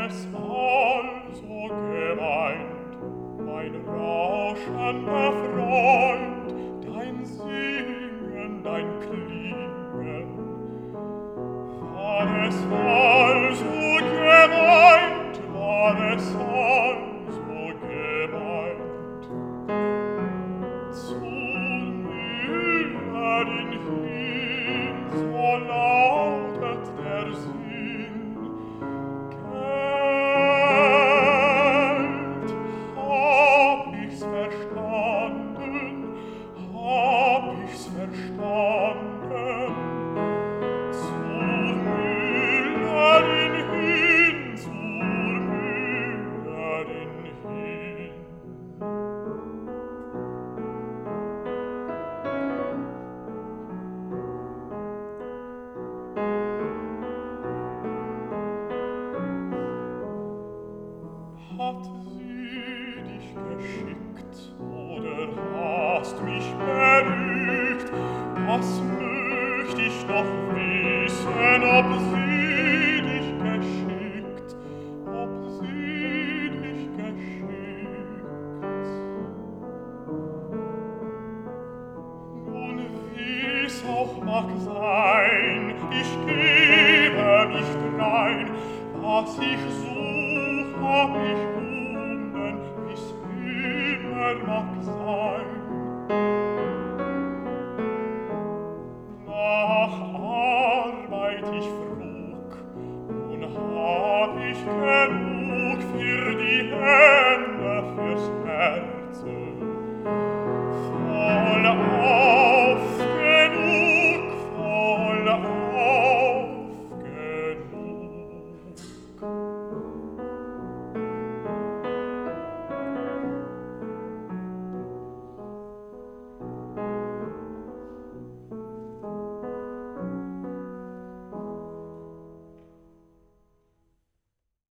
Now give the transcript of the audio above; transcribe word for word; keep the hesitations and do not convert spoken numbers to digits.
es also gemeint, mein rauschender Freund, dein Singen, dein Klingen? War es also gemeint, war es also gemeint, zu Mühlen hin, so lautet der Sinn. Gelt, hab ich's verstanden, hab ich's verstanden, zur Müllerin hin, zur Müllerin hin. Hat sie dich geschickt, oder hast mich berügt? Das möcht ich doch wissen, ob sie dich geschickt, ob sie dich geschickt. Nun, wie's auch mag sein, ich gebe mich drein, was ich such, hab ich gefunden, wie's immer mag sein. Nach Arbeit ich frug, nun hab ich genug für die Hände,